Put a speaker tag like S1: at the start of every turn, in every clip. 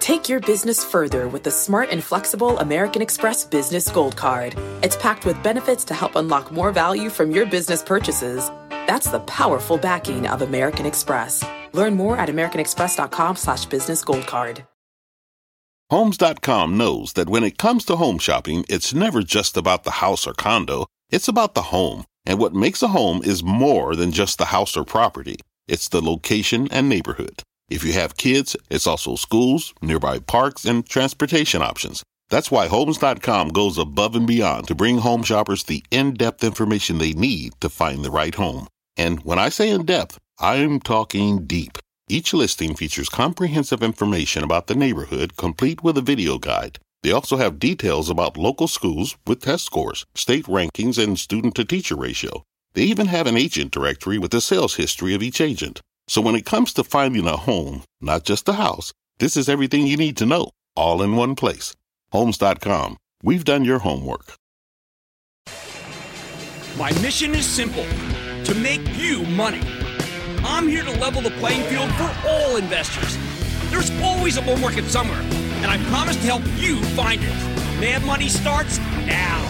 S1: Take your business further with the smart and flexible American Express Business Gold Card. It's packed with benefits to help unlock more value from your business purchases. That's the powerful backing of American Express. Learn more at americanexpress.com/businessgoldcard.
S2: Homes.com knows that when it comes to home shopping, it's never just about the house or condo. It's about the home. And what makes a home is more than just the house or property. It's the location and neighborhood. If you have kids, it's also schools, nearby parks, and transportation options. That's why Homes.com goes above and beyond to bring home shoppers the in-depth information they need to find the right home. And when I say in-depth, I'm talking deep. Each listing features comprehensive information about the neighborhood, complete with a video guide. They also have details about local schools with test scores, state rankings, and student-to-teacher ratio. They even have an agent directory with the sales history of each agent. So when it comes to finding a home, not just a house, this is everything you need to know, all in one place. Homes.com. We've done your homework.
S3: My mission is simple, to make you money. I'm here to level the playing field for all investors. There's always a bull market somewhere, and I promise to help you find it. Mad Money starts now.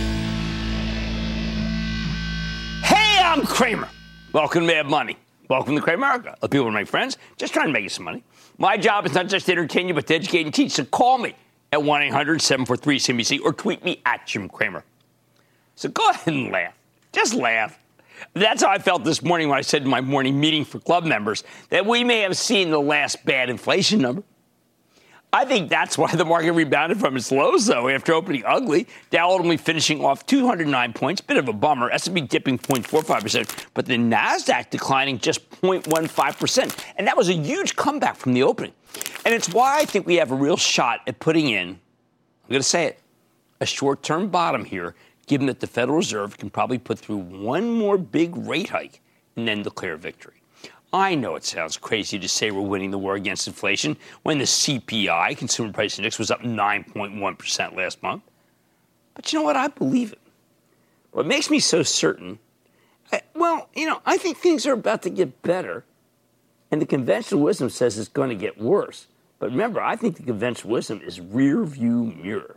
S3: Hey, I'm Kramer. Welcome to Mad Money. Welcome to Cramerica. Other people are my friends, just trying to make you some money. My job is not just to entertain you, but to educate and teach. So call me at 1-800-743-CNBC or tweet me at Jim Cramer. So go ahead and laugh. Just laugh. That's how I felt this morning when I said in my morning meeting for club members that we may have seen the last bad inflation number. I think that's why the market rebounded from its lows, though, after opening ugly. Dow ultimately finishing off 209 points, bit of a bummer. S&P dipping 0.45%, but the Nasdaq declining just 0.15%. And that was a huge comeback from the opening. And it's why I think we have a real shot at putting in, I'm going to say it, a short-term bottom here, given that the Federal Reserve can probably put through one more big rate hike and then declare victory. I know it sounds crazy to say we're winning the war against inflation when the CPI, Consumer Price Index, was up 9.1% last month. But you know what? I believe it. What makes me so certain, I think things are about to get better, and the conventional wisdom says it's going to get worse. But remember, I think the conventional wisdom is rear view mirror.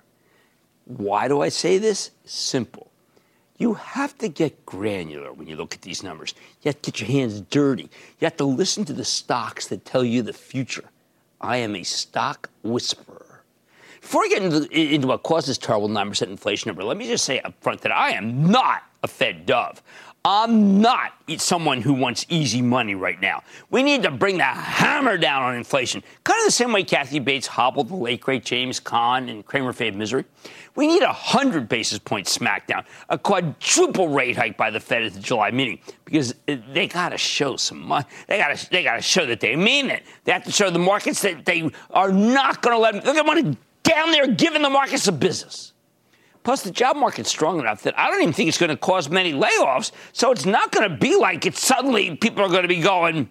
S3: Why do I say this? Simple. You have to get granular when you look at these numbers. You have to get your hands dirty. You have to listen to the stocks that tell you the future. I am a stock whisperer. Before I get into what caused this terrible 9% inflation number, let me just say up front that I am not a Fed dove. I'm not someone who wants easy money right now. We need to bring the hammer down on inflation. Kind of the same way Kathy Bates hobbled the late, great James Caan and Kramer Fade Misery. We need 100 basis points smackdown, a quadruple rate hike by the Fed at the July meeting, because they got to show some money. They got to show that they mean it. They have to show the markets that they are not going to let them. They're going to want down there giving the markets a business. Plus, the job market's strong enough that I don't even think it's going to cause many layoffs, so it's not going to be like it's suddenly people are going to be going,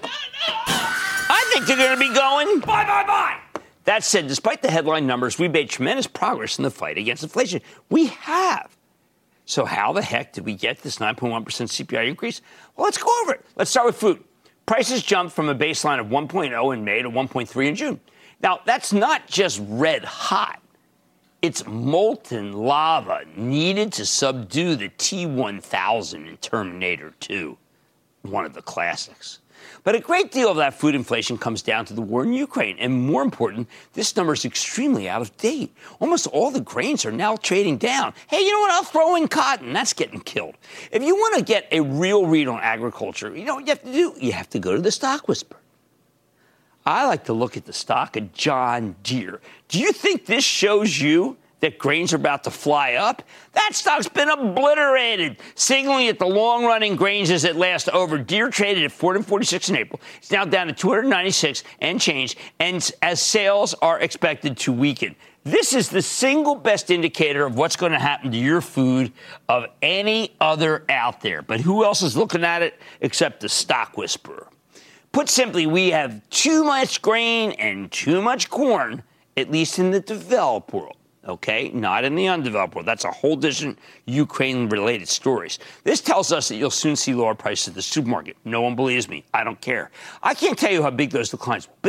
S3: I think they're going to be going, buy. That said, despite the headline numbers, we've made tremendous progress in the fight against inflation. We have. So how the heck did we get this 9.1% CPI increase? Well, let's go over it. Let's start with food. Prices jumped from a baseline of 1.0 in May to 1.3 in June. Now, that's not just red hot. It's molten lava needed to subdue the T-1000 in Terminator 2, one of the classics. But a great deal of that food inflation comes down to the war in Ukraine. And more important, this number is extremely out of date. Almost all the grains are now trading down. Hey, you know what? I'll throw in cotton. That's getting killed. If you want to get a real read on agriculture, you know what you have to do? You have to go to the Stock Whisperer. I like to look at the stock of John Deere. Do you think this shows you that grains are about to fly up? That stock's been obliterated, signaling that the long-running grains as it last over. Deere traded at $446 in April. It's now down to $296 and change, and as sales are expected to weaken. This is the single best indicator of what's going to happen to your food of any other out there. But who else is looking at it except the Stock Whisperer? Put simply, we have too much grain and too much corn, at least in the developed world. Okay, not in the undeveloped world. That's a whole different Ukraine-related stories. This tells us that you'll soon see lower prices at the supermarket. No one believes me. I don't care. I can't tell you how big those declines will be,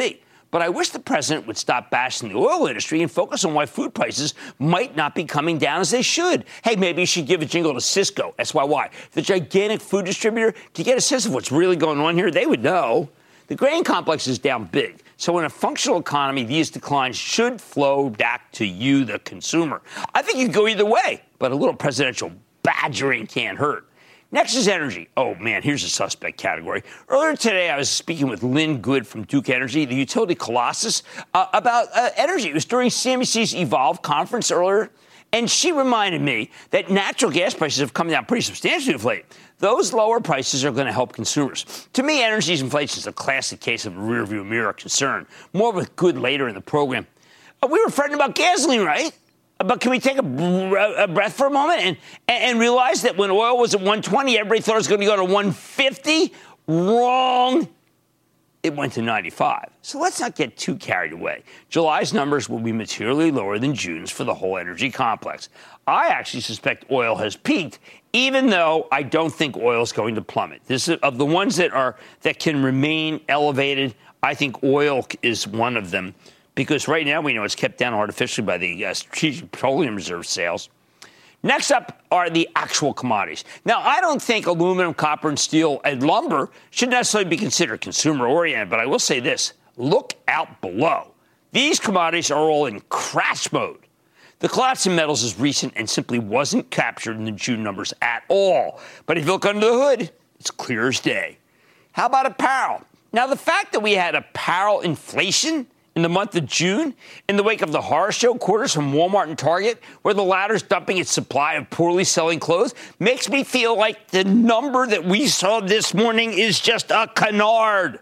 S3: But I wish the president would stop bashing the oil industry and focus on why food prices might not be coming down as they should. Hey, maybe you should give a jingle to Cisco, SYY, the gigantic food distributor, to get a sense of what's really going on here. They would know. The grain complex is down big. So in a functional economy, these declines should flow back to you, the consumer. I think you can go either way, but a little presidential badgering can't hurt. Next is energy. Oh, man, here's a suspect category. Earlier today, I was speaking with Lynn Good from Duke Energy, the utility colossus, about energy. It was during CNBC's Evolve conference earlier, and she reminded me that natural gas prices have come down pretty substantially of late. Those lower prices are going to help consumers. To me, energy inflation is a classic case of a rearview mirror concern. More with Good later in the program. We were fretting about gasoline, right? But can we take a breath for a moment and realize that when oil was at 120, everybody thought it was going to go to 150? Wrong. It went to 95. So let's not get too carried away. July's numbers will be materially lower than June's for the whole energy complex. I actually suspect oil has peaked, even though I don't think oil is going to plummet. This is, of the ones that can remain elevated, I think oil is one of them. Because right now we know it's kept down artificially by the Strategic Petroleum Reserve sales. Next up are the actual commodities. Now, I don't think aluminum, copper, and steel and lumber should necessarily be considered consumer-oriented, but I will say this. Look out below. These commodities are all in crash mode. The collapse in metals is recent and simply wasn't captured in the June numbers at all. But if you look under the hood, it's clear as day. How about apparel? Now, the fact that we had apparel inflation in the month of June, in the wake of the horror show quarters from Walmart and Target, where the latter's dumping its supply of poorly selling clothes, makes me feel like the number that we saw this morning is just a canard.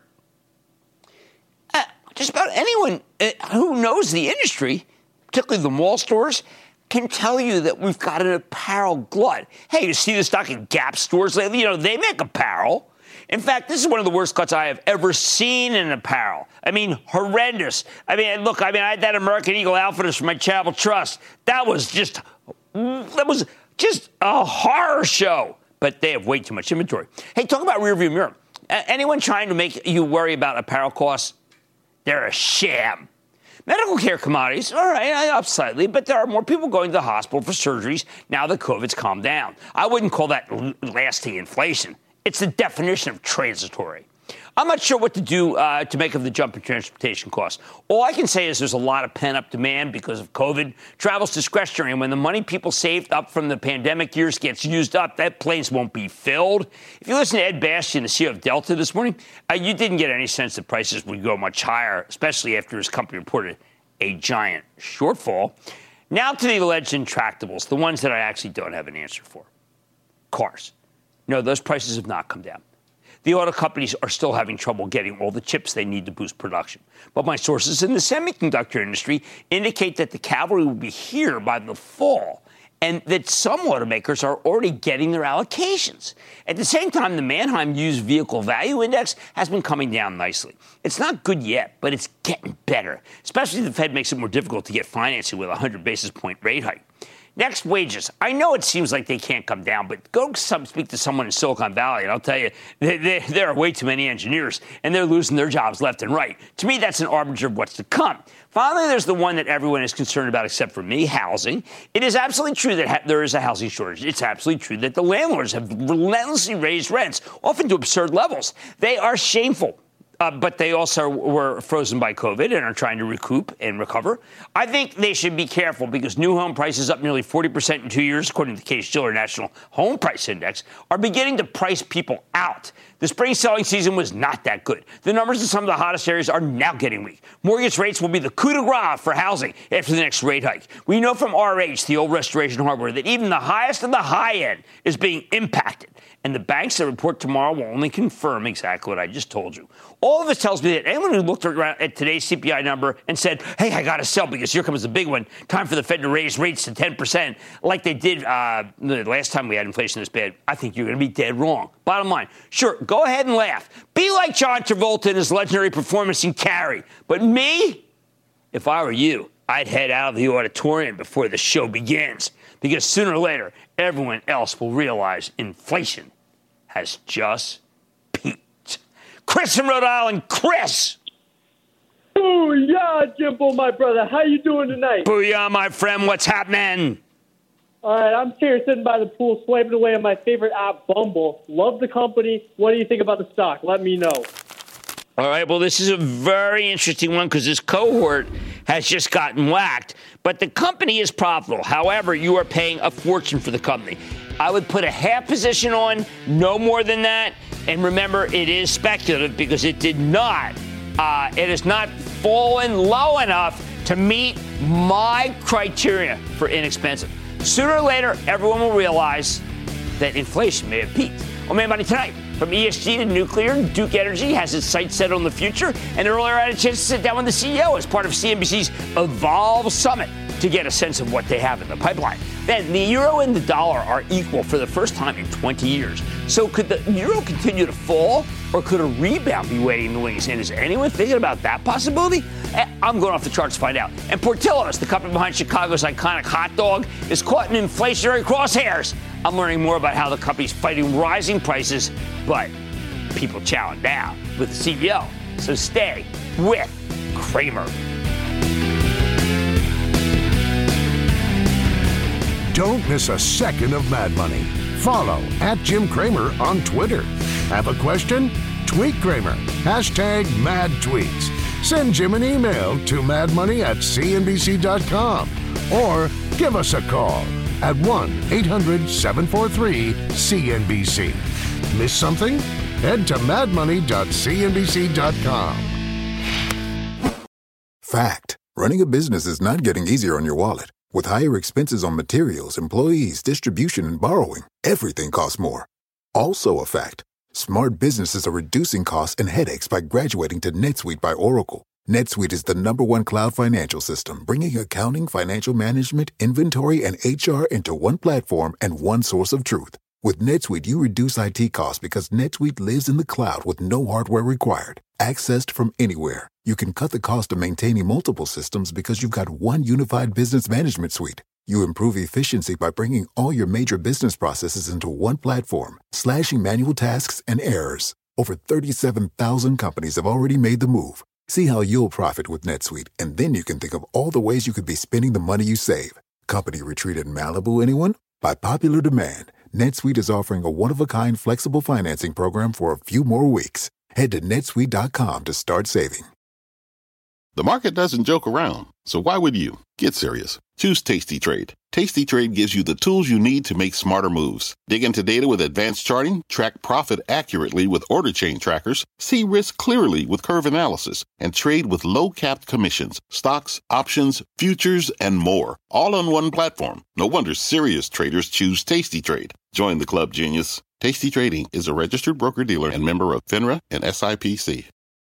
S3: Just about anyone who knows the industry, particularly the mall stores, can tell you that we've got an apparel glut. Hey, you see the stock in Gap stores lately? You know, they make apparel. In fact, this is one of the worst cuts I have ever seen in apparel. I mean, horrendous. I mean, look, I had that American Eagle Outfitters from my Charitable Trust. That was just a horror show. But they have way too much inventory. Hey, talk about rearview mirror. Anyone trying to make you worry about apparel costs? They're a sham. Medical care commodities, all right, up slightly, but there are more people going to the hospital for surgeries now that COVID's calmed down. I wouldn't call that lasting inflation. It's the definition of transitory. I'm not sure what to do to make of the jump in transportation costs. All I can say is there's a lot of pent-up demand because of COVID. Travel's discretionary, and when the money people saved up from the pandemic years gets used up, that planes won't be filled. If you listen to Ed Bastian, the CEO of Delta this morning, you didn't get any sense that prices would go much higher, especially after his company reported a giant shortfall. Now to the alleged intractables, the ones that I actually don't have an answer for. Cars. No, those prices have not come down. The auto companies are still having trouble getting all the chips they need to boost production. But my sources in the semiconductor industry indicate that the cavalry will be here by the fall, and that some automakers are already getting their allocations. At the same time, the Manheim Used Vehicle Value Index has been coming down nicely. It's not good yet, but it's getting better, especially if the Fed makes it more difficult to get financing with a 100 basis point rate hike. Next, wages. I know it seems like they can't come down, but go speak to someone in Silicon Valley, and I'll tell you, there are way too many engineers, and they're losing their jobs left and right. To me, that's an arbinger of what's to come. Finally, there's the one that everyone is concerned about except for me, housing. It is absolutely true that there is a housing shortage. It's absolutely true that the landlords have relentlessly raised rents, often to absurd levels. They are shameful. But they also were frozen by COVID and are trying to recoup and recover. I think they should be careful because new home prices up nearly 40% in 2 years, according to the Case-Shiller National Home Price Index, are beginning to price people out. The spring selling season was not that good. The numbers in some of the hottest areas are now getting weak. Mortgage rates will be the coup de grace for housing after the next rate hike. We know from RH, the old restoration hardware, that even the highest of the high end is being impacted. And the banks that report tomorrow will only confirm exactly what I just told you. All of this tells me that anyone who looked at today's CPI number and said, hey, I got to sell because here comes the big one, time for the Fed to raise rates to 10%, like they did the last time we had inflation this bad, I think you're going to be dead wrong. Bottom line, sure, go ahead and laugh. Be like John Travolta in his legendary performance in Carrie. But me, if I were you, I'd head out of the auditorium before the show begins. Because sooner or later, everyone else will realize inflation has just peaked. Chris from Rhode Island. Chris!
S4: Booyah, Jimbo, my brother. How you doing tonight?
S3: Booyah, my friend. What's happening?
S4: All right, I'm here sitting by the pool, swiping away on my favorite app, Bumble. Love the company. What do you think about the stock? Let me know.
S3: All right, well, this is a very interesting one because this cohort has just gotten whacked. But the company is profitable. However, you are paying a fortune for the company. I would put a half position on, no more than that. And remember, it is speculative because it did not. It has not fallen low enough to meet my criteria for inexpensive. Sooner or later, everyone will realize that inflation may have peaked. On Mad Money tonight, from ESG to nuclear, Duke Energy has its sights set on the future. And earlier, I had a chance to sit down with the CEO as part of CNBC's Evolve Summit to get a sense of what they have in the pipeline. Then the euro and the dollar are equal for the first time in 20 years. So could the euro continue to fall, or could a rebound be waiting in the wings? And is anyone thinking about that possibility? I'm going off the charts to find out. And Portillo's, the company behind Chicago's iconic hot dog, is caught in inflationary crosshairs. I'm learning more about how the company's fighting rising prices, but people chowing down with the CEO. So stay with Cramer.
S5: Don't miss a second of Mad Money. Follow @JimCramer on Twitter. Have a question? Tweet Cramer. #MadTweets. Send Jim an email to madmoney@cnbc.com or give us a call at 1-800-743-CNBC. Miss something? Head to madmoney.cnbc.com.
S6: Fact. Running a business is not getting easier on your wallet. With higher expenses on materials, employees, distribution, and borrowing, everything costs more. Also a fact. Smart businesses are reducing costs and headaches by graduating to NetSuite by Oracle. NetSuite is the #1 cloud financial system, bringing accounting, financial management, inventory, and HR into one platform and one source of truth. With NetSuite, you reduce IT costs because NetSuite lives in the cloud with no hardware required. Accessed from anywhere, you can cut the cost of maintaining multiple systems because you've got one unified business management suite. You improve efficiency by bringing all your major business processes into one platform, slashing manual tasks and errors. Over 37,000 companies have already made the move. See how you'll profit with NetSuite, and then you can think of all the ways you could be spending the money you save. Company retreat in Malibu, anyone? By popular demand, NetSuite is offering a one-of-a-kind flexible financing program for a few more weeks. Head to netsuite.com to start saving.
S2: The market doesn't joke around, so why would you? Get serious. Choose Tasty Trade. Tasty Trade gives you the tools you need to make smarter moves. Dig into data with advanced charting, track profit accurately with order chain trackers, see risk clearly with curve analysis, and trade with low-capped commissions, stocks, options, futures, and more, all on one platform. No wonder serious traders choose Tasty Trade. Join the club, genius. Tasty Trading is a registered broker-dealer and member of FINRA and SIPC.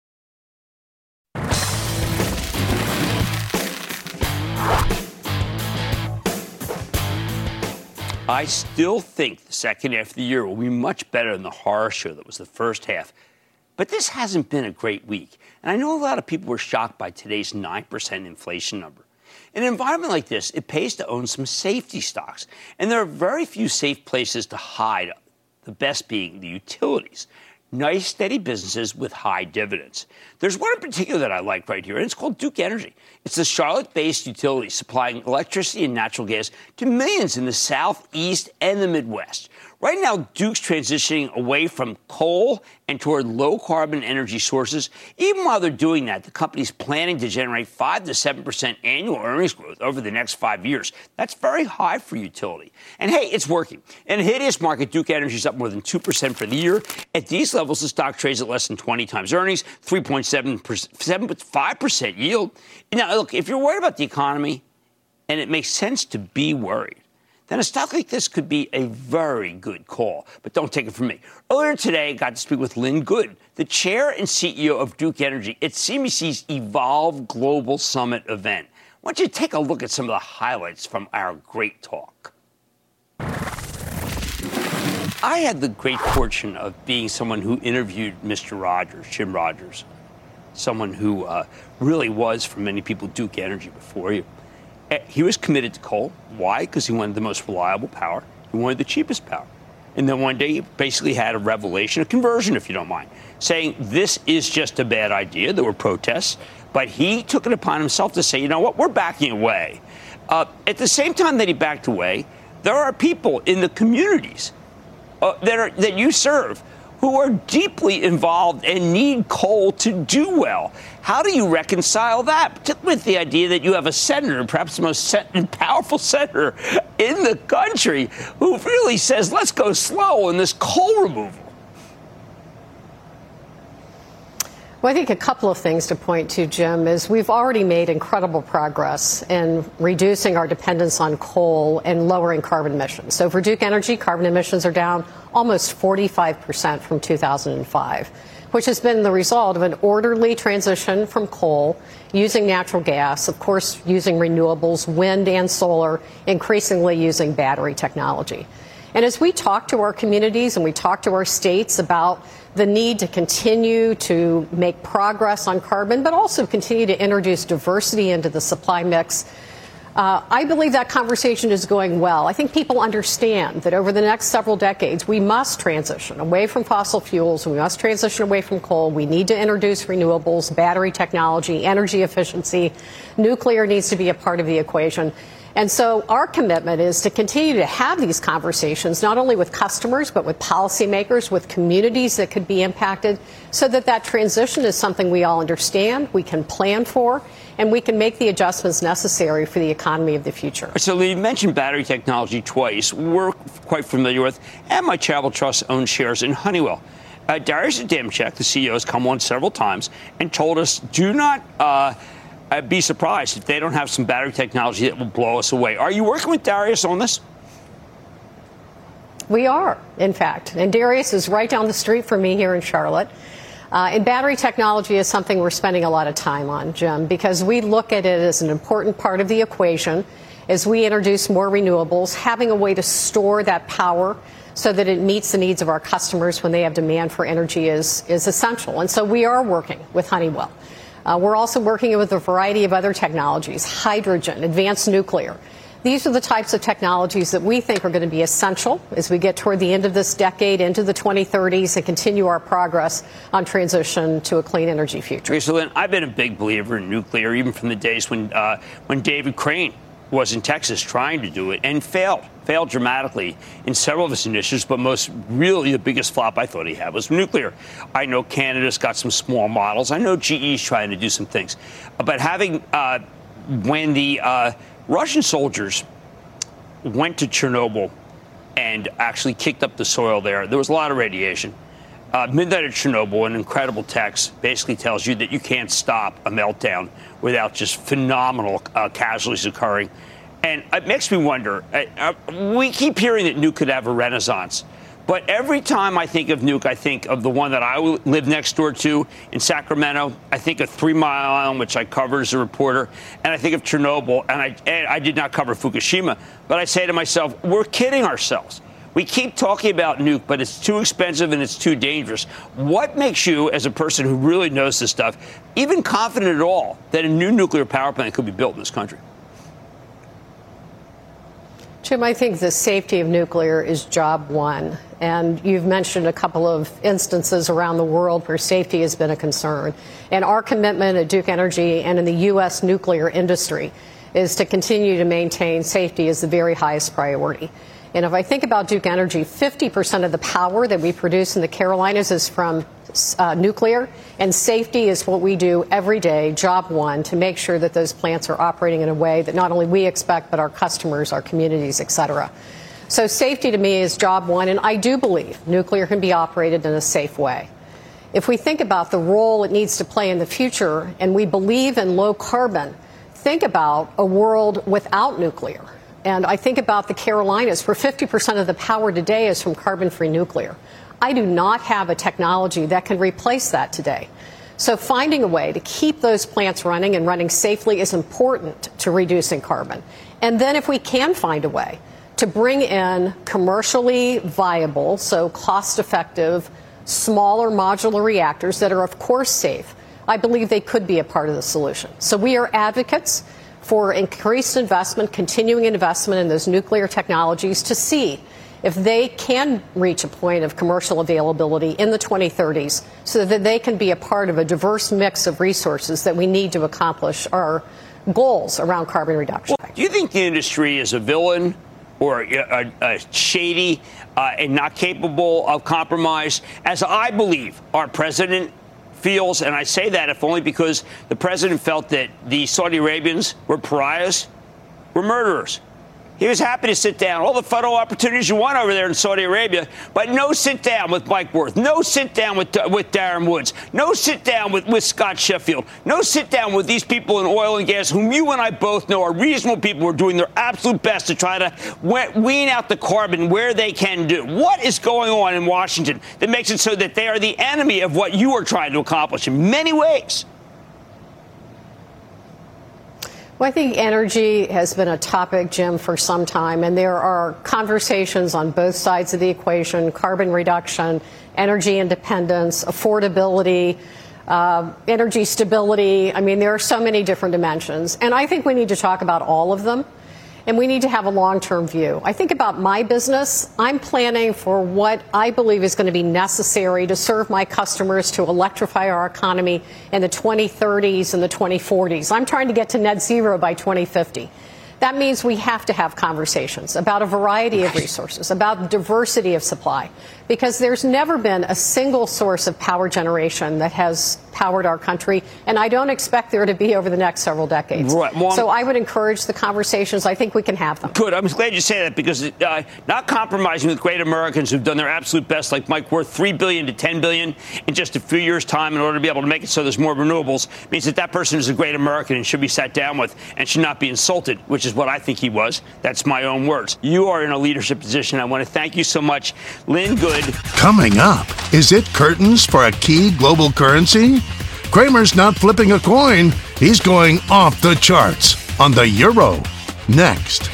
S3: I still think the second half of the year will be much better than the horror show that was the first half. But this hasn't been a great week. And I know a lot of people were shocked by today's 9% inflation number. In an environment like this, it pays to own some safety stocks. And there are very few safe places to hide, the best being the utilities. Nice, steady businesses with high dividends. There's one in particular that I like right here, and it's called Duke Energy. It's the Charlotte-based utility supplying electricity and natural gas to millions in the Southeast and the Midwest. Right now, Duke's transitioning away from coal and toward low-carbon energy sources. Even while they're doing that, the company's planning to generate 5 to 7% annual earnings growth over the next 5 years. That's very high for utility. And, hey, it's working. In a hideous market, Duke Energy is up more than 2% for the year. At these levels, the stock trades at less than 20 times earnings, 3.75% yield. Now, look, if you're worried about the economy, and it makes sense to be worried, then a stock like this could be a very good call. But don't take it from me. Earlier today, I got to speak with Lynn Good, the chair and CEO of Duke Energy at CNBC's Evolve Global Summit event. Why don't you take a look at some of the highlights from our great talk? I had the great fortune of being someone who interviewed Mr. Rogers, Jim Rogers, someone who really was, for many people, Duke Energy before you. He was committed to coal. Why? Because he wanted the most reliable power. He wanted the cheapest power. And then one day he basically had a revelation, a conversion, if you don't mind, saying this is just a bad idea. There were protests, but he took it upon himself to say, you know what, we're backing away. At the same time that he backed away, there are people in the communities that you serve who are deeply involved and need coal to do well. How do you reconcile that, particularly with the idea that you have a senator, perhaps the most powerful senator in the country, who really says, let's go slow in this coal removal?
S7: Well, I think a couple of things to point to, Jim, is we've already made incredible progress in reducing our dependence on coal and lowering carbon emissions. So for Duke Energy, carbon emissions are down almost 45% from 2005, which has been the result of an orderly transition from coal, using natural gas, of course, using renewables, wind and solar, increasingly using battery technology. And as we talk to our communities and we talk to our states about the need to continue to make progress on carbon, but also continue to introduce diversity into the supply mix, I believe that conversation is going well. I think people understand that over the next several decades, we must transition away from fossil fuels. We must transition away from coal. We need to introduce renewables, battery technology, energy efficiency. Nuclear needs to be a part of the equation. And so our commitment is to continue to have these conversations, not only with customers, but with policymakers, with communities that could be impacted, so that that transition is something we all understand, we can plan for, and we can make the adjustments necessary for the economy of the future.
S3: So you mentioned battery technology twice. We're quite familiar with, and my Travel Trust owns shares in Honeywell. Darius Adamczyk, the CEO, has come on several times and told us, do not I'd be surprised if they don't have some battery technology that will blow us away. Are you working with Darius on this?
S7: We are, in fact. And Darius is right down the street from me here in Charlotte. And battery technology is something we're spending a lot of time on, Jim, because we look at it as an important part of the equation as we introduce more renewables, having a way to store that power so that it meets the needs of our customers when they have demand for energy is essential. And so we are working with Honeywell. We're also working with a variety of other technologies, hydrogen, advanced nuclear. These are the types of technologies that we think are going to be essential as we get toward the end of this decade, into the 2030s, and continue our progress on transition to a clean energy future.
S3: Okay, so then I've been a big believer in nuclear, even from the days when David Crane was in Texas trying to do it and failed dramatically in several of his initiatives, but most really the biggest flop I thought he had was nuclear. I know Canada's got some small models. I know GE's trying to do some things. But having when the Russian soldiers went to Chernobyl and actually kicked up the soil there was a lot of radiation. Midnight at Chernobyl, an incredible text, basically tells you that you can't stop a meltdown without just phenomenal casualties occurring. And it makes me wonder, we keep hearing that nuke could have a renaissance. But every time I think of nuke, I think of the one that I live next door to in Sacramento. I think of 3 Mile Island, which I covered as a reporter. And I think of Chernobyl. And I did not cover Fukushima. But I say to myself, we're kidding ourselves. We keep talking about nuke, but it's too expensive and it's too dangerous. What makes you, as a person who really knows this stuff, even confident at all that a new nuclear power plant could be built in this country?
S7: Jim, I think the safety of nuclear is job one. And you've mentioned a couple of instances around the world where safety has been a concern. And our commitment at Duke Energy and in the U.S. nuclear industry is to continue to maintain safety as the very highest priority. And if I think about Duke Energy, 50% of the power that we produce in the Carolinas is from nuclear, and safety is what we do every day, job one, to make sure that those plants are operating in a way that not only we expect, but our customers, our communities, et cetera. So safety to me is job one, and I do believe nuclear can be operated in a safe way. If we think about the role it needs to play in the future, and we believe in low carbon, think about a world without nuclear. And I think about the Carolinas, where 50% of the power today is from carbon-free nuclear. I do not have a technology that can replace that today. So finding a way to keep those plants running and running safely is important to reducing carbon. And then if we can find a way to bring in commercially viable, so cost-effective, smaller modular reactors that are, of course, safe, I believe they could be a part of the solution. So we are advocates for increased investment, continuing investment in those nuclear technologies to see if they can reach a point of commercial availability in the 2030s so that they can be a part of a diverse mix of resources that we need to accomplish our goals around carbon reduction.
S3: Well, do you think the industry is a villain or a shady and not capable of compromise, as I believe our president feels? And I say that if only because the president felt that the Saudi Arabians were pariahs, were murderers. He was happy to sit down. All the photo opportunities you want over there in Saudi Arabia, but no sit down with Mike Wirth, no sit down with Darren Woods, no sit down with Scott Sheffield, no sit down with these people in oil and gas whom you and I both know are reasonable people who are doing their absolute best to try to wean out the carbon where they can do. What is going on in Washington that makes it so that they are the enemy of what you are trying to accomplish in many ways?
S7: Well, I think energy has been a topic, Jim, for some time, and there are conversations on both sides of the equation: carbon reduction, energy independence, affordability, energy stability. I mean, there are so many different dimensions, and I think we need to talk about all of them, and we need to have a long-term view. I think about my business. I'm planning for what I believe is going to be necessary to serve my customers to electrify our economy in the 2030s and the 2040s. I'm trying to get to net zero by 2050. That means we have to have conversations about a variety of resources, about diversity of supply, because there's never been a single source of power generation that has powered our country, and I don't expect there to be over the next several decades.
S3: Right. Well,
S7: so I would encourage the conversations. I think we can have them.
S3: Good. I'm glad you say that, because not compromising with great Americans who've done their absolute best, like Mike Wirth, $3 billion to $10 billion in just a few years' time in order to be able to make it so there's more renewables, means that person is a great American and should be sat down with and should not be insulted, which is what I think he was. That's my own words. You are in a leadership position. I want to thank you so much, Lynn Good.
S5: Coming up, is it curtains for a key global currency? Cramer's not flipping a coin. He's going off the charts on the euro. Next.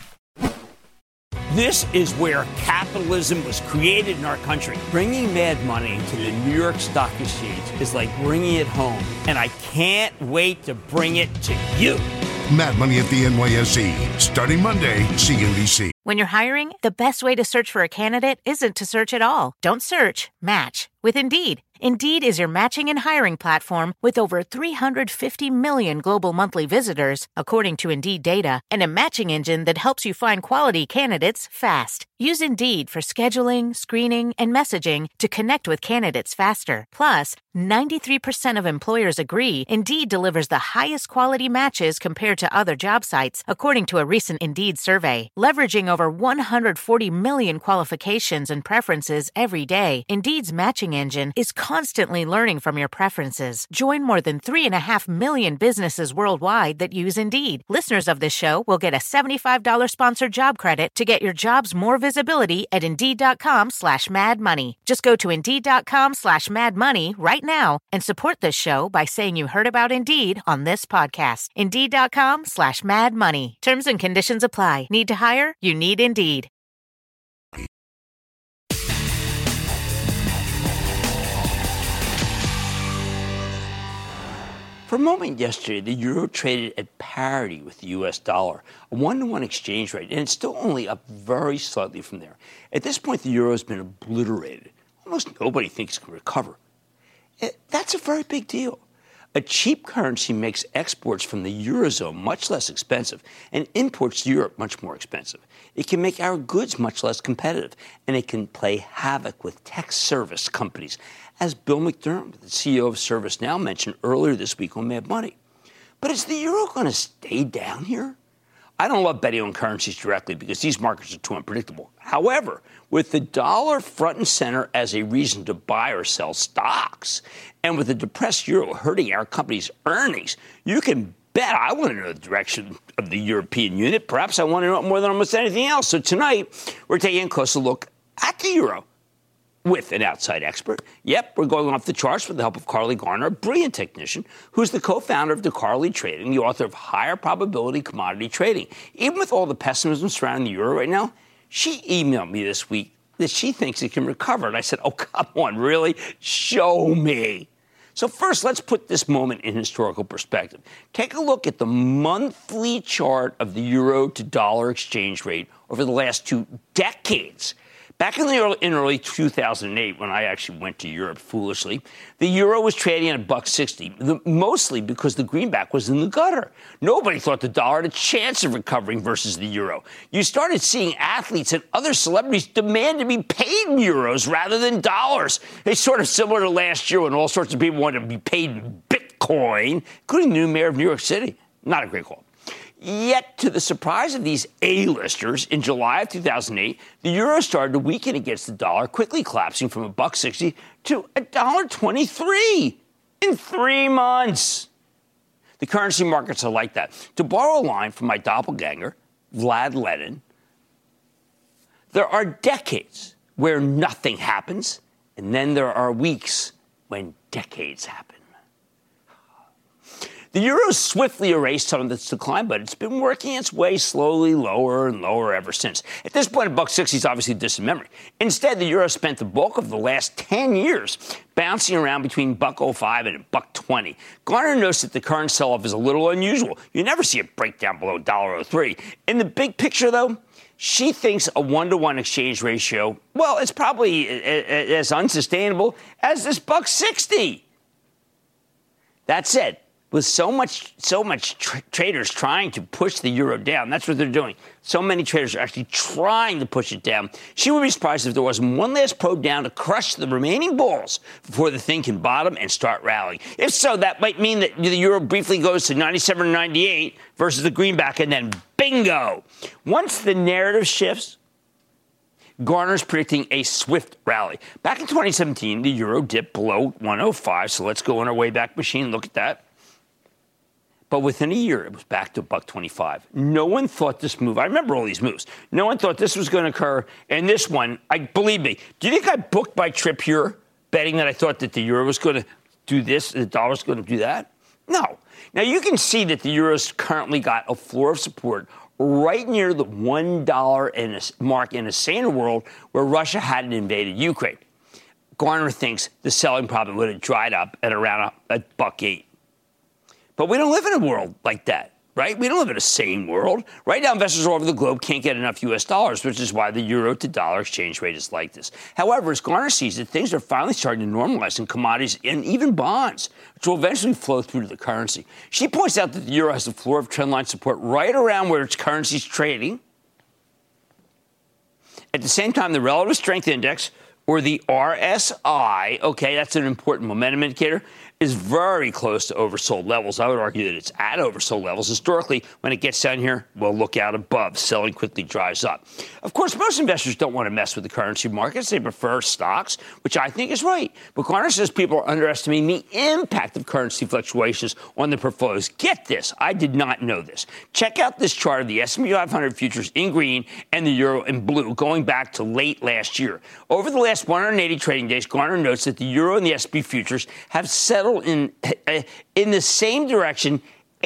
S3: This is where capitalism was created in our country. Bringing mad money to the New York Stock Exchange is like bringing it home. And I can't wait to bring it to you.
S5: Mad Money at the NYSE, starting Monday, CNBC.
S8: When you're hiring, the best way to search for a candidate isn't to search at all. Don't search, match with Indeed. Indeed is your matching and hiring platform with over 350 million global monthly visitors, according to Indeed data, and a matching engine that helps you find quality candidates fast. Use Indeed for scheduling, screening, and messaging to connect with candidates faster. Plus, 93% of employers agree Indeed delivers the highest quality matches compared to other job sites, according to a recent Indeed survey. Leveraging over 140 million qualifications and preferences every day, Indeed's matching engine is constantly learning from your preferences. Join more than 3.5 million businesses worldwide that use Indeed. Listeners of this show will get a $75 sponsored job credit to get your jobs more visibility at Indeed.com/madmoney. Just go to Indeed.com/madmoney right now and support this show by saying you heard about Indeed on this podcast. Indeed.com/madmoney. Terms and conditions apply. Need to hire? You need Indeed.
S3: For a moment yesterday, the euro traded at parity with the U.S. dollar, a 1-to-1 exchange rate, and it's still only up very slightly from there. At this point, the euro has been obliterated. Almost nobody thinks it can recover. That's a very big deal. A cheap currency makes exports from the Eurozone much less expensive and imports to Europe much more expensive. It can make our goods much less competitive, and it can play havoc with tech service companies, as Bill McDermott, the CEO of ServiceNow, mentioned earlier this week on Mad Money. But is the euro going to stay down here? I don't love betting on currencies directly because these markets are too unpredictable. However, with the dollar front and center as a reason to buy or sell stocks, and with the depressed euro hurting our company's earnings, you can bet I want to know the direction of the European unit. Perhaps I want to know it more than almost anything else. So tonight, we're taking a closer look at the euro with an outside expert. Yep, we're going off the charts with the help of Carly Garner, a brilliant technician who's the co-founder of DeCarly Trading, the author of Higher Probability Commodity Trading. Even with all the pessimism surrounding the euro right now, she emailed me this week that she thinks it can recover. And I said, oh, come on, really? Show me. So first, let's put this moment in historical perspective. Take a look at the monthly chart of the euro to dollar exchange rate over the last 2 decades. Back in early 2008, when I actually went to Europe foolishly, the euro was trading at $1.60, mostly because the greenback was in the gutter. Nobody thought the dollar had a chance of recovering versus the euro. You started seeing athletes and other celebrities demand to be paid in euros rather than dollars. It's sort of similar to last year when all sorts of people wanted to be paid in Bitcoin, including the new mayor of New York City. Not a great call. Yet, to the surprise of these A-listers, in July of 2008, the euro started to weaken against the dollar, quickly collapsing from $1.60 to $1.23 in 3 months. The currency markets are like that. To borrow a line from my doppelganger, Vlad Lenin, there are decades where nothing happens, and then there are weeks when decades happen. The euro swiftly erased some of its decline, but it's been working its way slowly lower and lower ever since. At this point, $1.60 is obviously distant memory. Instead, the euro spent the bulk of the last 10 years bouncing around between $1.05 and $1.20. Garner notes that the current sell-off is a little unusual. You never see it break down below $1.03. In the big picture, though, she thinks a 1-to-1 exchange ratio, well, it's probably as unsustainable as this $1.60. That said, with so much traders trying to push the euro down, that's what they're doing. So many traders are actually trying to push it down. She would be surprised if there wasn't one last probe down to crush the remaining bulls before the thing can bottom and start rallying. If so, that might mean that the euro briefly goes to 97 or 98 versus the greenback, and then bingo. Once the narrative shifts, Garner's predicting a swift rally. Back in 2017, the euro dipped below 105, so let's go on our way back machine. Look at that. But within a year, it was back to $1.25. No one thought this move. I remember all these moves. No one thought this was going to occur. And this one, believe me, do you think I booked my trip here betting that I thought that the euro was going to do this, the dollar was going to do that? No. Now, you can see that the euro's currently got a floor of support right near the $1 mark in a saner world where Russia hadn't invaded Ukraine. Garner thinks the selling probably would have dried up at around $1.08. But we don't live in a world like that, right? We don't live in a sane world. Right now, investors all over the globe can't get enough U.S. dollars, which is why the euro to dollar exchange rate is like this. However, as Garner sees it, things are finally starting to normalize in commodities and even bonds, which will eventually flow through to the currency. She points out that the euro has a floor of trendline support right around where its currency is trading. At the same time, the relative strength index, or the RSI, okay, that's an important momentum indicator, is very close to oversold levels. I would argue that it's at oversold levels. Historically, when it gets down here, well, look out above. Selling quickly dries up. Of course, most investors don't want to mess with the currency markets. They prefer stocks, which I think is right. But Garner says people are underestimating the impact of currency fluctuations on their portfolios. Get this. I did not know this. Check out this chart of the S&P 500 futures in green and the euro in blue going back to late last year. Over the last 180 trading days, Garner notes that the euro and the S&P futures have settled in the same direction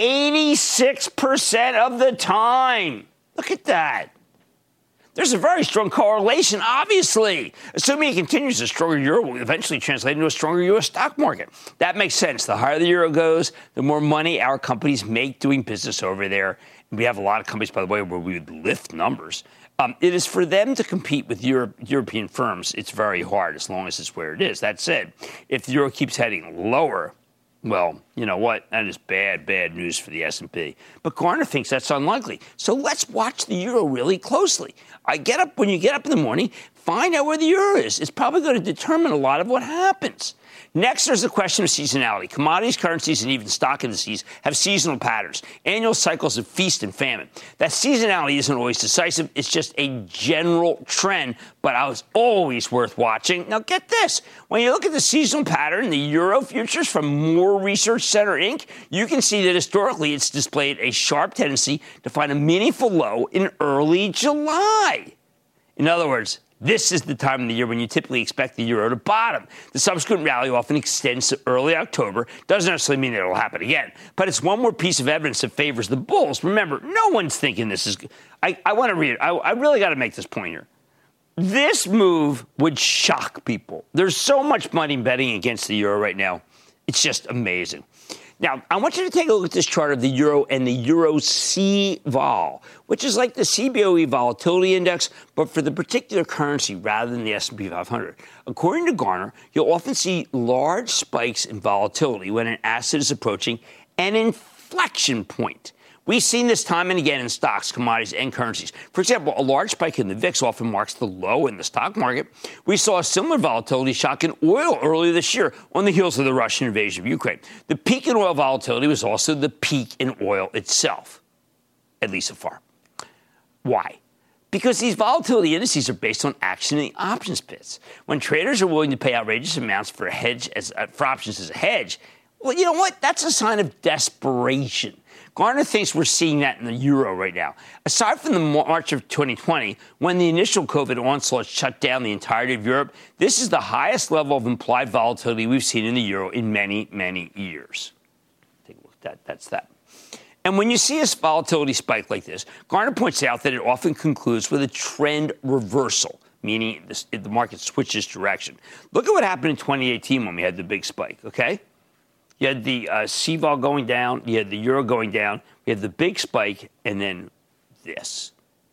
S3: 86% of the time. Look at that. There's a very strong correlation, obviously. Assuming it continues, a stronger euro will eventually translate into a stronger U.S. stock market. That makes sense. The higher the euro goes, the more money our companies make doing business over there. We have a lot of companies, by the way, where we would lift numbers. It is for them to compete with European firms. It's very hard as long as it's where it is. That said, if the euro keeps heading lower, well, you know what? That is bad news for the S&P. But Garner thinks that's unlikely. So let's watch the euro really closely. When you get up in the morning, find out where the euro is. It's probably going to determine a lot of what happens. Next, there's the question of seasonality. Commodities, currencies, and even stock indices have seasonal patterns, annual cycles of feast and famine. That seasonality isn't always decisive. It's just a general trend, but it's always worth watching. Now, get this. When you look at the seasonal pattern in the euro futures from Moore Research Center, Inc., you can see that historically it's displayed a sharp tendency to find a meaningful low in early July. In other words, this is the time of the year when you typically expect the euro to bottom. The subsequent rally often extends to early October. Doesn't necessarily mean that it will happen again, but it's one more piece of evidence that favors the bulls. Remember, no one's thinking this is good. I want to read it. I really got to make this point here. This move would shock people. There's so much money betting against the euro right now. It's just amazing. Now, I want you to take a look at this chart of the euro and the euro CVOL, which is like the CBOE volatility index, but for the particular currency rather than the S&P 500. According to Gartner, you'll often see large spikes in volatility when an asset is approaching an inflection point. We've seen this time and again in stocks, commodities, and currencies. For example, a large spike in the VIX often marks the low in the stock market. We saw a similar volatility shock in oil earlier this year on the heels of the Russian invasion of Ukraine. The peak in oil volatility was also the peak in oil itself, at least so far. Why? Because these volatility indices are based on action in the options pits. When traders are willing to pay outrageous amounts for options as a hedge, well, you know what? That's a sign of desperation. Gartner thinks we're seeing that in the euro right now. Aside from the March of 2020, when the initial COVID onslaught shut down the entirety of Europe, this is the highest level of implied volatility we've seen in the euro in many, many years. Take a look at that. That's that. And when you see a volatility spike like this, Gartner points out that it often concludes with a trend reversal, meaning the market switches direction. Look at what happened in 2018 when we had the big spike, okay? You had the CVOL going down, you had the euro going down, you had the big spike, and then this.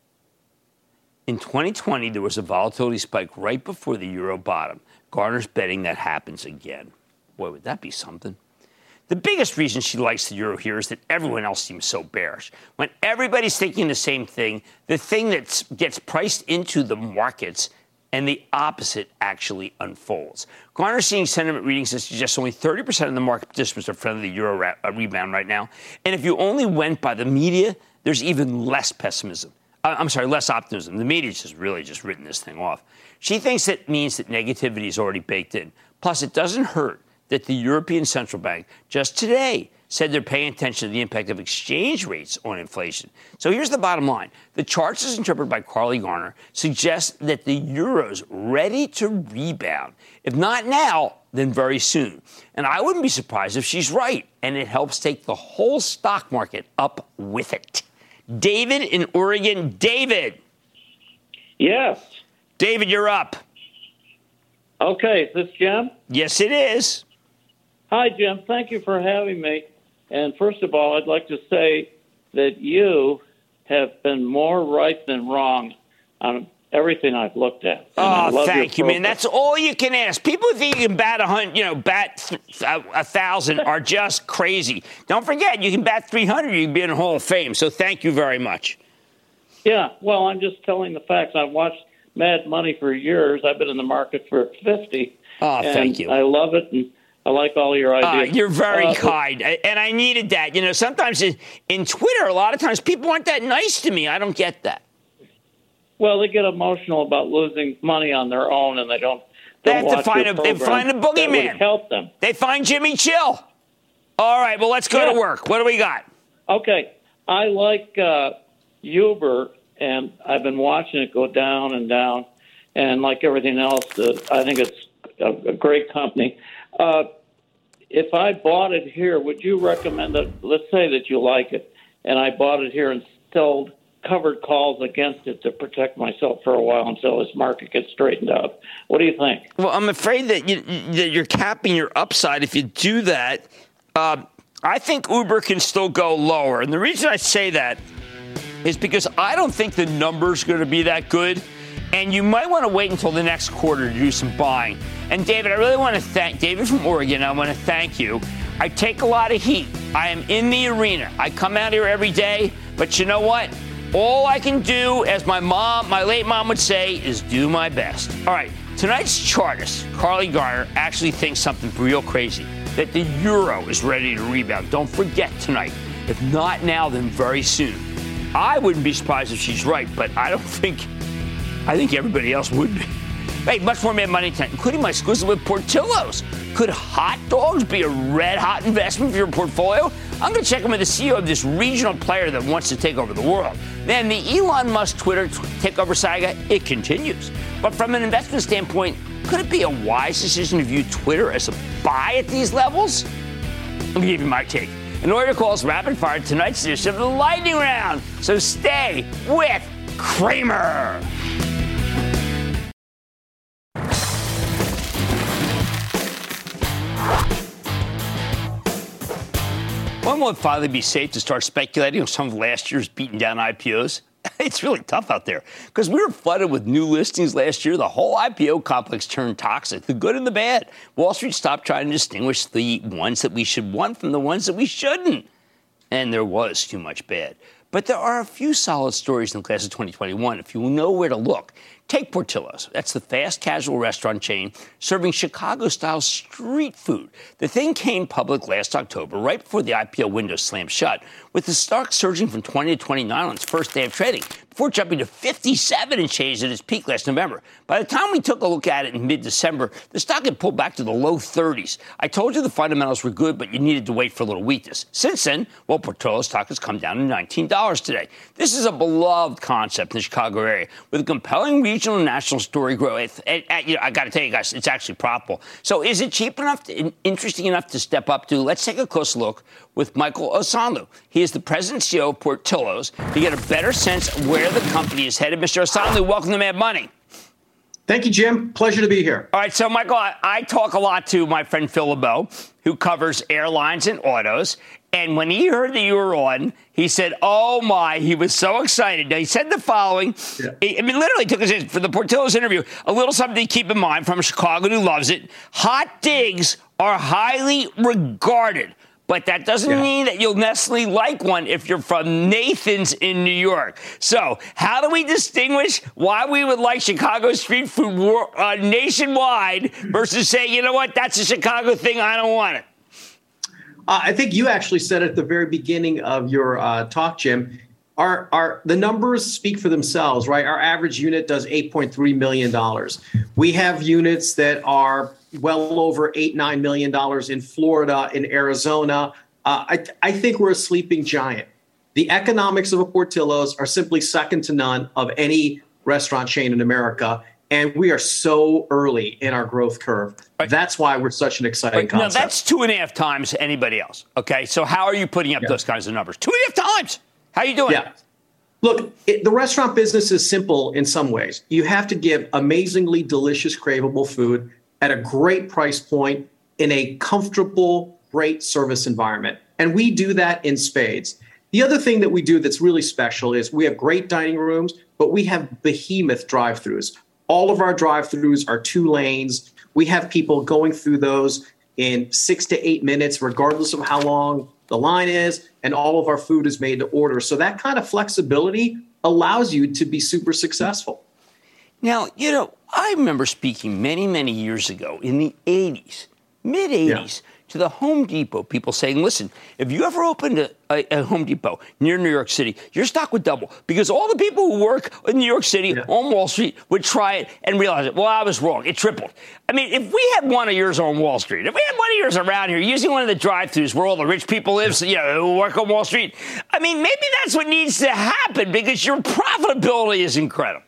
S3: In 2020, there was a volatility spike right before the euro bottom. Gartner's betting that happens again. Boy, would that be something? The biggest reason she likes the euro here is that everyone else seems so bearish. When everybody's thinking the same thing, the thing that gets priced into the markets and the opposite actually unfolds. Gartner's seeing sentiment readings that suggest only 30% of the market participants are friendly to the euro rebound right now. And if you only went by the media, there's even less pessimism. Less optimism. The media's just written this thing off. She thinks it means that negativity is already baked in. Plus, it doesn't hurt that the European Central Bank just today said they're paying attention to the impact of exchange rates on inflation. So here's the bottom line. The charts, as interpreted by Carly Garner, suggest that the euro's ready to rebound. If not now, then very soon. And I wouldn't be surprised if she's right, and it helps take the whole stock market up with it. David in Oregon. David.
S9: Yes.
S3: David, you're up.
S9: Okay, is this Jim?
S3: Yes, it is.
S9: Hi, Jim. Thank you for having me. And first of all, I'd like to say that you have been more right than wrong on everything I've looked at.
S3: Oh, thank you, man. That's all you can ask. People who think you can bat 1,000 are just crazy. Don't forget, you can bat 300, you can be in the Hall of Fame. So thank you very much.
S9: Yeah, well, I'm just telling the facts. I've watched Mad Money for years. I've been in the market for 50.
S3: Oh, thank you.
S9: I love it, and I like all your ideas.
S3: You're very kind, and I needed that. You know, sometimes in Twitter, a lot of times people aren't that nice to me. I don't get that.
S9: Well, they get emotional about losing money on their own, and they don't
S3: have to find
S9: a
S3: boogeyman.
S9: That would help them.
S3: They find Jimmy Chill. All right, well, let's go to work. What do we got?
S9: Okay, I like Uber, and I've been watching it go down and down, and like everything else, I think it's a great company. If I bought it here, would you recommend that? Let's say that you like it, and I bought it here and still covered calls against it to protect myself for a while until this market gets straightened out. What do you think?
S3: Well, I'm afraid that you're capping your upside if you do that. I think Uber can still go lower, and the reason I say that is because I don't think the number's going to be that good. And you might want to wait until the next quarter to do some buying. And, David, I really want to thank David from Oregon. I want to thank you. I take a lot of heat. I am in the arena. I come out here every day. But you know what? All I can do, as my late mom would say, is do my best. All right. Tonight's chartist, Carly Garner, actually thinks something real crazy, that the euro is ready to rebound. Don't forget tonight. If not now, then very soon. I wouldn't be surprised if she's right, but I think everybody else would be. Hey, much more Mad Money tonight, including my exclusive with Portillo's. Could hot dogs be a red-hot investment for your portfolio? I'm going to check in with the CEO of this regional player that wants to take over the world. Then the Elon Musk Twitter takeover saga, it continues. But from an investment standpoint, could it be a wise decision to view Twitter as a buy at these levels? Let me give you my take. In order to call us rapid fire, tonight's edition of the Lightning Round. So stay with Cramer. When will it finally be safe to start speculating on some of last year's beaten down IPOs? It's really tough out there because we were flooded with new listings last year. The whole IPO complex turned toxic, the good and the bad. Wall Street stopped trying to distinguish the ones that we should want from the ones that we shouldn't. And there was too much bad. But there are a few solid stories in the class of 2021 if you know where to look. Take Portillo's. That's the fast casual restaurant chain serving Chicago-style street food. The thing came public last October, right before the IPO window slammed shut, with the stock surging from 20 to 29 on its first day of trading, before jumping to 57 and change at its peak last November. By the time we took a look at it in mid-December, the stock had pulled back to the low 30s. I told you the fundamentals were good, but you needed to wait for a little weakness. Since then, well, Portillo's stock has come down to $19 today. This is a beloved concept in the Chicago area, with a compelling regional and national story growth. I got to tell you guys, it's actually profitable. So is it cheap enough, interesting enough to step up to? Let's take a close look with Michael Osanloo. He is the president and CEO of Portillo's to get a better sense of where the company is headed. Mr. Osanloo, welcome to Mad Money.
S10: Thank you, Jim. Pleasure to be here.
S3: All right, so, Michael, I talk a lot to my friend Phil LeBeau, who covers airlines and autos. And when he heard that you were on, he said, oh, my, he was so excited. Now, he said the following. Yeah. Literally took us for the Portillo's interview, a little something to keep in mind from a Chicagoan who loves it. Hot digs are highly regarded. But that doesn't mean that you'll necessarily like one if you're from Nathan's in New York. So how do we distinguish why we would like Chicago street food nationwide versus saying, you know what, that's a Chicago thing, I don't want it?
S10: I think you actually said at the very beginning of your talk, Jim, the numbers speak for themselves, right? Our average unit does $8.3 million. We have units that are well over $8-9 million in Florida, in Arizona. I think we're a sleeping giant. The economics of a Portillo's are simply second to none of any restaurant chain in America. And we are so early in our growth curve. Right. That's why we're such an exciting concept.
S3: Now, that's 2.5 times anybody else. Okay, so how are you putting up those kinds of numbers? 2.5 times. How are you doing?
S10: Yeah. Look, the restaurant business is simple in some ways. You have to give amazingly delicious, craveable food at a great price point in a comfortable, great service environment. And we do that in spades. The other thing that we do that's really special is we have great dining rooms, but we have behemoth drive-thrus. All of our drive-thrus are 2 lanes. We have people going through those in 6 to 8 minutes, regardless of how long the line is, and all of our food is made to order. So that kind of flexibility allows you to be super successful.
S3: Now, I remember speaking many, many years ago in the 80s, mid-80s, to the Home Depot, people saying, listen, if you ever opened a Home Depot near New York City, your stock would double because all the people who work in New York City on Wall Street would try it and realize it. Well, I was wrong. It tripled. I mean, if we had one of yours on Wall Street, if we had one of yours around here using one of the drive-thrus where all the rich people live, who work on Wall Street, I mean, maybe that's what needs to happen because your profitability is incredible.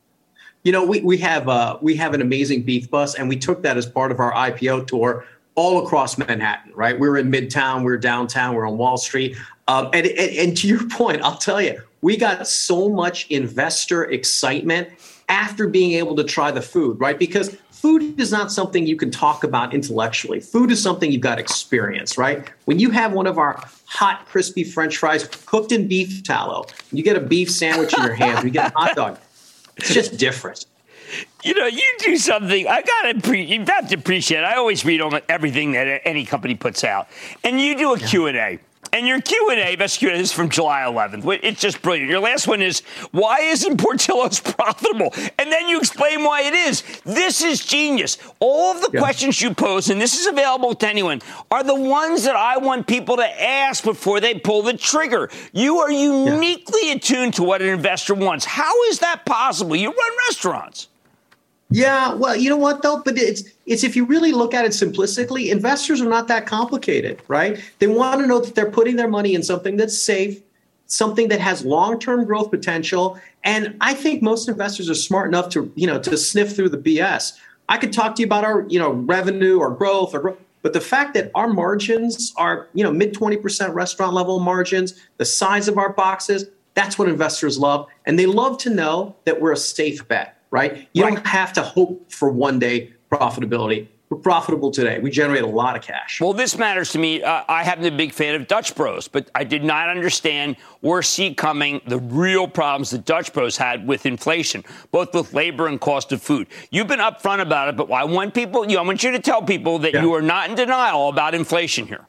S10: We have an amazing beef bus, and we took that as part of our IPO tour all across Manhattan, right? We're in Midtown, we're downtown, we're on Wall Street. And to your point, I'll tell you, we got so much investor excitement after being able to try the food, right? Because food is not something you can talk about intellectually. Food is something you've got to experience, right? When you have one of our hot, crispy French fries cooked in beef tallow, you get a beef sandwich in your hands, you get a hot dog. It's just different.
S3: You do something. You have to appreciate it. I always read on everything that any company puts out. And you do a Q&A. And your Q&A, best Q&A, is from July 11th. It's just brilliant. Your last one is, why isn't Portillo's profitable? And then you explain why it is. This is genius. All of the questions you pose, and this is available to anyone, are the ones that I want people to ask before they pull the trigger. You are uniquely attuned to what an investor wants. How is that possible? You run restaurants.
S10: Yeah, well, you know what, though? But it's if you really look at it simplistically, investors are not that complicated, right? They want to know that they're putting their money in something that's safe, something that has long-term growth potential. And I think most investors are smart enough to sniff through the BS. I could talk to you about our, revenue or growth, but the fact that our margins are, mid 20% restaurant level margins, the size of our boxes, that's what investors love. And they love to know that we're a safe bet. Right? You don't have to hope for one day profitability. we're profitable today. We generate a lot of cash.
S3: Well, this matters to me. I happen to be a big fan of Dutch Bros, but I did not understand or see coming the real problems that Dutch Bros had with inflation, both with labor and cost of food. You've been upfront about it, but I want you to tell people that you are not in denial about inflation here.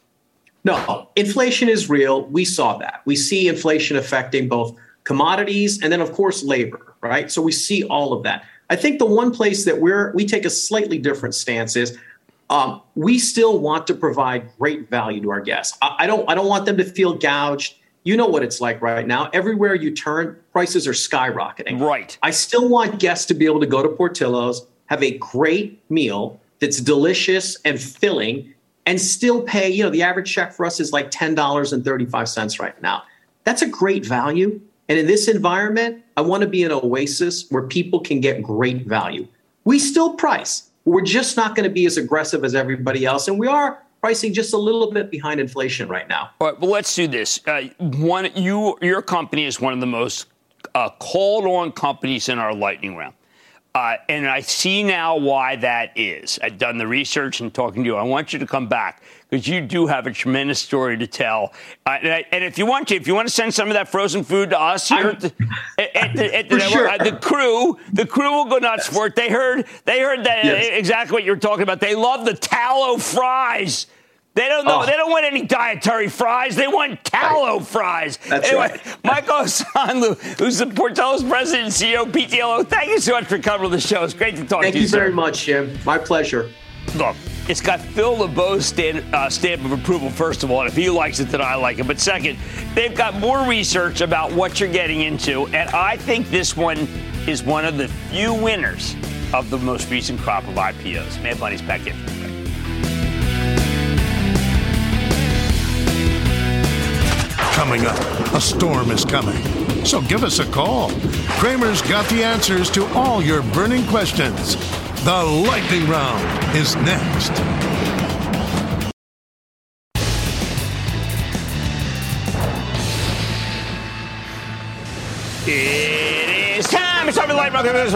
S10: No, inflation is real. We saw that. We see inflation affecting both commodities and then, of course, labor, right? So we see all of that. I think the one place that we take a slightly different stance is we still want to provide great value to our guests. I don't want them to feel gouged. You know what it's like right now. Everywhere you turn, prices are skyrocketing.
S3: Right.
S10: I still want guests to be able to go to Portillo's, have a great meal that's delicious and filling, and still pay, the average check for us is like $10.35 right now. That's a great value. And in this environment, I want to be an oasis where people can get great value. We still price. We're just not going to be as aggressive as everybody else. And we are pricing just a little bit behind inflation right now.
S3: All right, well, let's do this. Your company is one of the most called on companies in our lightning round. And I see now why that is. I've done the research and talking to you. I want you to come back because you do have a tremendous story to tell. And if you want to send some of that frozen food to us here at the network, the crew will go nuts for it. They heard that exactly what you're talking about. They love the tallow fries. They don't know. They don't want any dietary fries. They want tallow fries.
S10: That's right.
S3: Michael Osanloo, who's the Portillo's president and CEO, PTLO, thank you so much for coming on the show. It's great to talk to you,
S10: Thank you
S3: sir.
S10: very much, Jim. My pleasure.
S3: Look, it's got Phil LeBeau's stamp of approval, first of all, and if he likes it, then I like it. But second, they've got more research about what you're getting into, and I think this one is one of the few winners of the most recent crop of IPOs. Mad Money's back in.
S5: Coming up, a storm is coming. So give us a call. Cramer's got the answers to all your burning questions. The Lightning Round is next.
S3: It is time. It's time for the Lightning Round.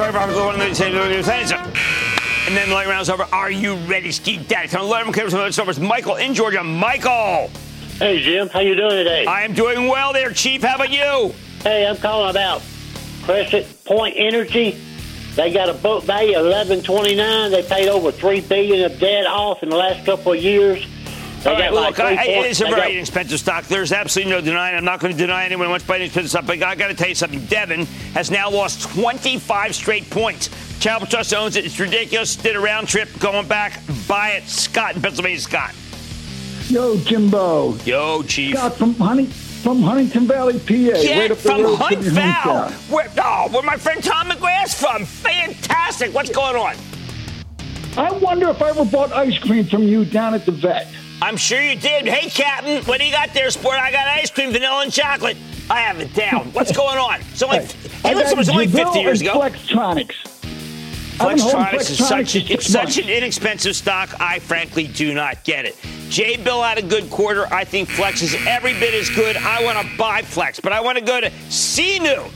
S3: And then the Lightning Round's over. Are you ready, Steve Daddy? Time the Lightning Round comes over. Michael in Georgia. Michael.
S11: Hey, Jim. How you doing today?
S3: I am doing well there, Chief. How about you?
S11: Hey, I'm calling about Crescent Point Energy. They got a book value of $11.29. They paid over $3 billion of debt off in the last couple of years.
S3: It is a very inexpensive stock. There's absolutely no denying. I'm not going to deny anyone who wants to buy an expensive stock, but I got to tell you something. Devon has now lost 25 straight points. Chapel Trust owns it. It's ridiculous. Did a round trip going back. Buy it. Scott in Pennsylvania. Scott.
S12: Yo, Jimbo.
S3: Yo, Chief.
S12: Scott from Huntington Valley, PA.
S3: Get
S12: right
S3: from Huntsville. Where my friend Tom McGrath's from. Fantastic. What's going on?
S12: I wonder if I ever bought ice cream from you down at the vet.
S3: I'm sure you did. Hey, Captain, what do you got there, sport? I got ice cream, vanilla, and chocolate. I have it down. What's going on? It's only, it was only 50 years ago.
S12: Flextronics.
S3: Flextronics is such an inexpensive stock. I frankly do not get it. J. Bill had a good quarter. I think Flex is every bit as good. I want to buy Flex, but I want to go to Sinu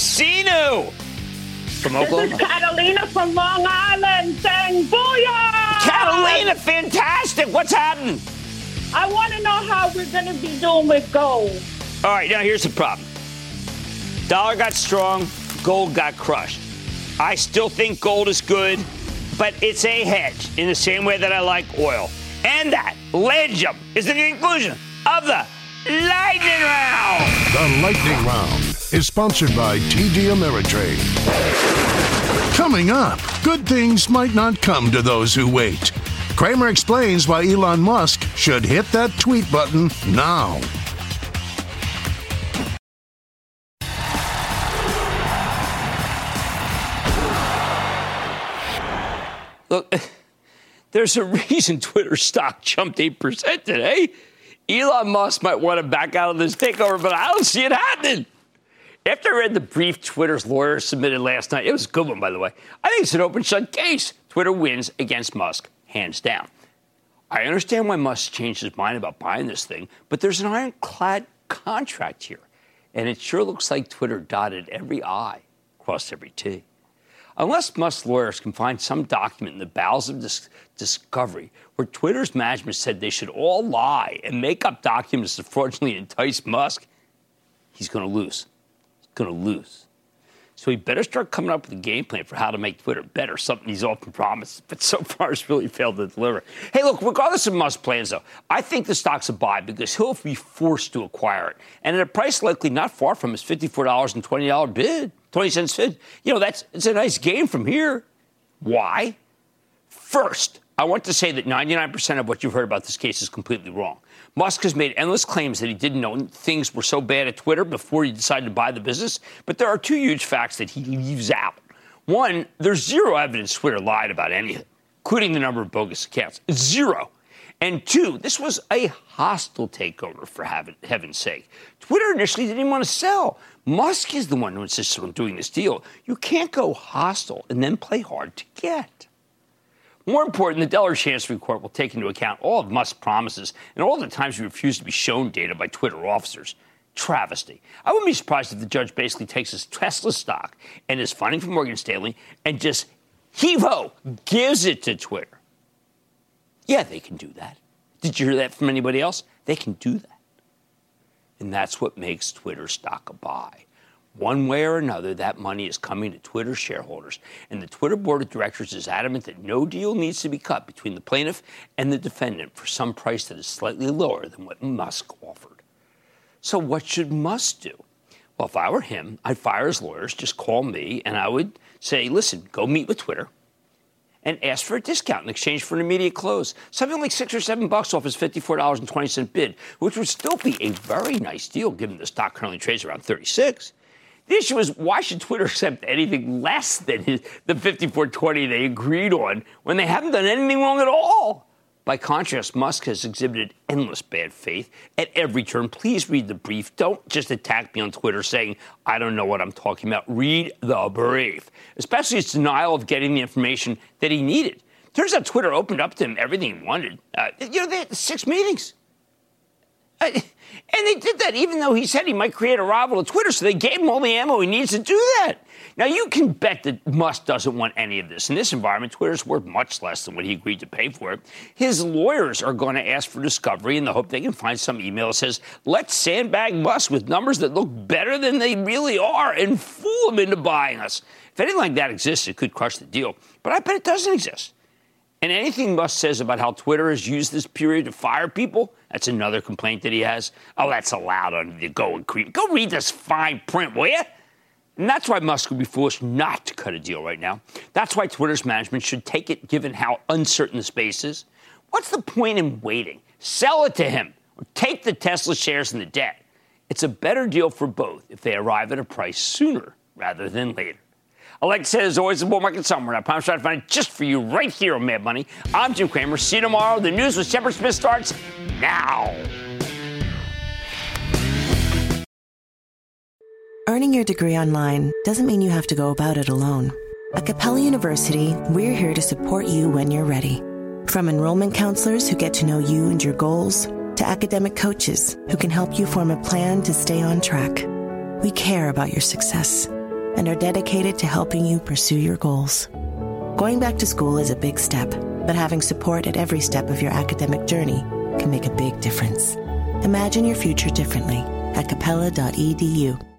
S3: from Oklahoma.
S13: This is Catalina from Long Island saying booyah!
S3: Catalina, fantastic. What's happening?
S13: I want to know how we're going to be doing with gold.
S3: All right, now here's the problem. Dollar got strong, gold got crushed. I still think gold is good, but it's a hedge in the same way that I like oil. And that, ladies and gentlemen, is the conclusion of the Lightning Round.
S5: The Lightning Round is sponsored by TD Ameritrade. Coming up, good things might not come to those who wait. Cramer explains why Elon Musk should hit that tweet button now.
S3: Look, there's a reason Twitter stock jumped 8% today. Elon Musk might want to back out of this takeover, but I don't see it happening. After I read the brief Twitter's lawyer submitted last night, it was a good one, by the way, I think it's an open shut case. Twitter wins against Musk, hands down. I understand why Musk changed his mind about buying this thing, but there's an ironclad contract here. And it sure looks like Twitter dotted every I, crossed every T. Unless Musk's lawyers can find some document in the bowels of discovery where Twitter's management said they should all lie and make up documents to fraudulently entice Musk, he's going to lose. He's going to lose. So he better start coming up with a game plan for how to make Twitter better, something he's often promised, but so far has really failed to deliver. Hey, look, regardless of Musk's plans, though, I think the stock's a buy because he'll be forced to acquire it. And at a price likely not far from his $54.20 bid, 20 cents bid. You know, it's a nice gain from here. Why? First, I want to say that 99% of what you've heard about this case is completely wrong. Musk has made endless claims that he didn't know things were so bad at Twitter before he decided to buy the business. But there are two huge facts that he leaves out. One, there's zero evidence Twitter lied about anything, including the number of bogus accounts. Zero. And two, this was a hostile takeover, for heaven's sake. Twitter initially didn't even want to sell. Musk is the one who insisted on doing this deal. You can't go hostile and then play hard to get. More important, the Delaware Chancery Court will take into account all of Musk's promises and all the times he refused to be shown data by Twitter officers. Travesty. I wouldn't be surprised if the judge basically takes his Tesla stock and his funding from Morgan Stanley and just heave-ho gives it to Twitter. Yeah, they can do that. Did you hear that from anybody else? They can do that. And that's what makes Twitter stock a buy. One way or another, that money is coming to Twitter shareholders, and the Twitter board of directors is adamant that no deal needs to be cut between the plaintiff and the defendant for some price that is slightly lower than what Musk offered. So what should Musk do? Well, if I were him, I'd fire his lawyers, just call me, and I would say, listen, go meet with Twitter and ask for a discount in exchange for an immediate close. Something like $6 or $7 off his $54.20 bid, which would still be a very nice deal given the stock currently trades around 36. The issue is, why should Twitter accept anything less than the $54.20 they agreed on when they haven't done anything wrong at all? By contrast, Musk has exhibited endless bad faith at every turn. Please read the brief. Don't just attack me on Twitter saying, I don't know what I'm talking about. Read the brief, especially his denial of getting the information that he needed. Turns out Twitter opened up to him everything he wanted. They had 6 meetings. And they did that even though he said he might create a rival to Twitter, so they gave him all the ammo he needs to do that. Now, you can bet that Musk doesn't want any of this. In this environment, Twitter's worth much less than what he agreed to pay for it. His lawyers are going to ask for discovery in the hope they can find some email that says, let's sandbag Musk with numbers that look better than they really are and fool him into buying us. If anything like that exists, it could crush the deal. But I bet it doesn't exist. And anything Musk says about how Twitter has used this period to fire people, that's another complaint that he has. Oh, that's allowed under the Go and Creep. Go read this fine print, will you? And that's why Musk would be foolish not to cut a deal right now. That's why Twitter's management should take it, given how uncertain the space is. What's the point in waiting? Sell it to him or take the Tesla shares and the debt. It's a better deal for both if they arrive at a price sooner rather than later. I like to say there's always a bull market somewhere, and I promise to find it just for you right here on Mad Money. I'm Jim Cramer. See you tomorrow. The news with Shepard Smith starts now.
S14: Earning your degree online doesn't mean you have to go about it alone. At Capella University, we're here to support you when you're ready. From enrollment counselors who get to know you and your goals, to academic coaches who can help you form a plan to stay on track. We care about your success and are dedicated to helping you pursue your goals. Going back to school is a big step, but having support at every step of your academic journey can make a big difference. Imagine your future differently at capella.edu.